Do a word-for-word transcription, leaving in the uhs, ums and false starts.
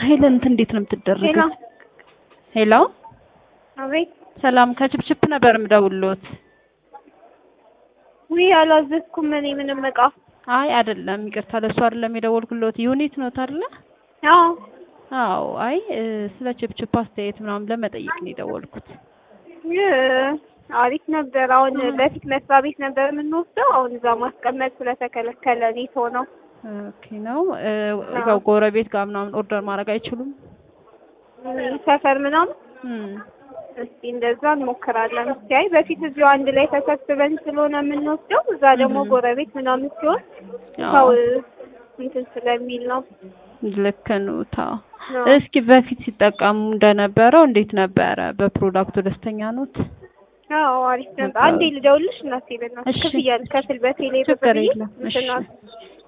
ሳይለንት እንዴት ነው የምትደረገው? ሄሎ አቤት ሰላም ከችፕችፕ ነበር የምደውልዎት። ወይ አላዘዝኩም እኔ ምንም እቃ። አይ አይደለም ይቅርታ ለሱ አይደለም የደወልኩልዎት ዩኒት ነው አይደለ? አዎ አዎ አይ ስለ ችፕችፕ አስተያየት ምናምን ለመጠየቅ ነው የደወልኩት። አሪፍ ነበር። አሁን በፊት መስሪያ ቤት ነበር የምንወስደው አሁን እዛ ማስቀመጥ ስለተከለከለ ሊቶ ነው። ኦኬ ነው ያው ጎረቤት ጋር ምናምን ኦርደር ማድረግ አይችሉም? ሰፈር ምናምን እም እስቲ እንደዛ እንሞክራለን። እስቲ አይ በፊት እዚሁ አንድ ላይ ተሰብስበን ስለሆነ የምንወስደው እዛ ደግሞ ጎረቤት ምናምን ሲሆን ሰው እንትን ስለሚል ነው። ልክ ነው ታው እስኪ በፊት ሲጠቀሙ እንደነበረው እንዴት ነበረ? በፕሮዳክቱ ደስተኛ ኖት? አዎ አሪፍ ነበር። አንዴ ልደውልሽ እናቴ በእናትሽ ክፍያ ልከፍል በቴሌ ብር